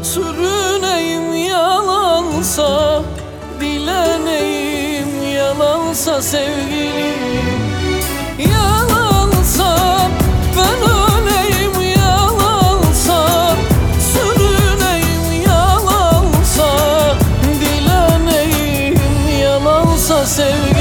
Sürüneyim yalansa, dileneyim yalansa sevgilim. Yalansa ben öleyim yalansa, sürüneyim yalansa, dileneyim yalansa sevgilim.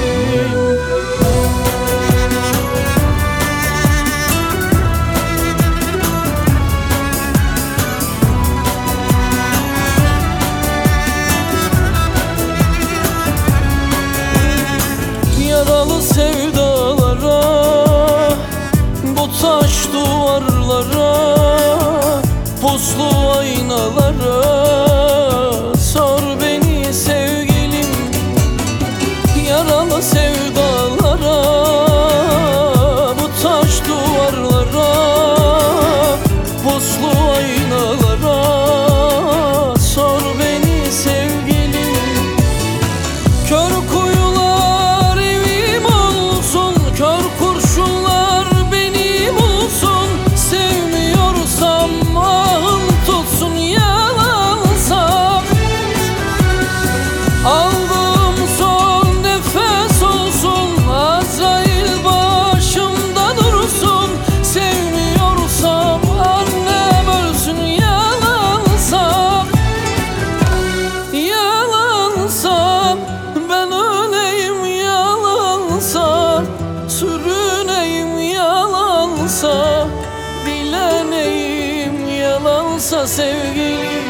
Yaralı sevdalara, bu taş duvarlara, puslu aynalara sor beni sevgilim. Yaralı sevdalara, bu taş duvarlara, puslu aynalara sor beni sevgilim. Kör kuyular evim olsun, kör kurşunlar benim olsun. Sevmiyorsam ahım tutsun yalansa, aldığım son nefes olsun. Azrail başımda dursun. Sevmiyorsam annem ölsün yalansa. Yalansa ben öleyim yalansa, sürüneyim yalansa, dileneyim yalansa sevgilim.